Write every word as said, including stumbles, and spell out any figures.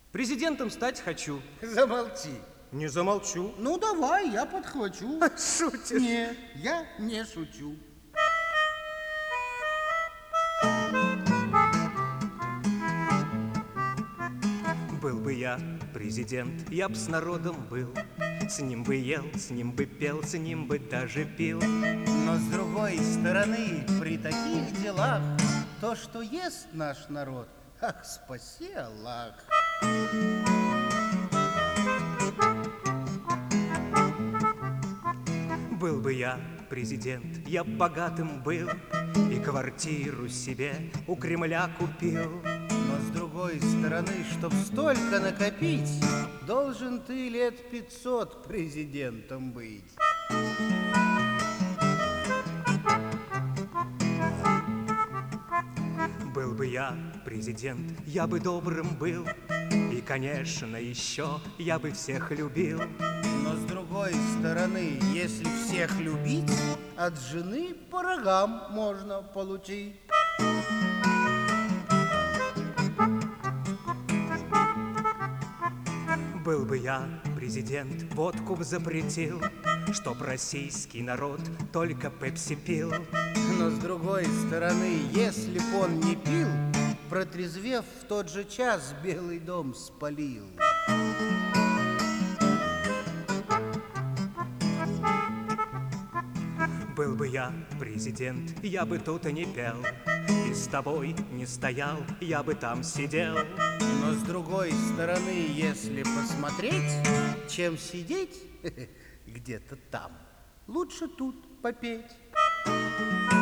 Президентом стать хочу. Замолчи. Не замолчу. Ну, давай, я подхвачу. Шутишь? Нет, я не шучу. Был бы я президент, я б с народом был. С ним бы ел, с ним бы пел, с ним бы даже пил. Но с другой стороны, при таких делах, то, что ест наш народ, ах, спаси Аллах. Был бы я президент, я б богатым был и квартиру себе у Кремля купил. Но с другой стороны, чтоб столько накопить, должен ты лет пятьсот президентом быть. Был бы я президент, я бы добрым был, и, конечно, еще я бы всех любил. Но с другой стороны, если всех любить, от жены по рогам можно получить. Был бы я президент, водку б запретил, чтоб российский народ только пепси пил. Но с другой стороны, если б он не пил, протрезвев, в тот же час Белый дом спалил. Был бы я президент, я бы тут и не пел, и с тобой не стоял, я бы там сидел. Но с другой стороны, если посмотреть, чем сидеть где-то там, лучше тут попеть.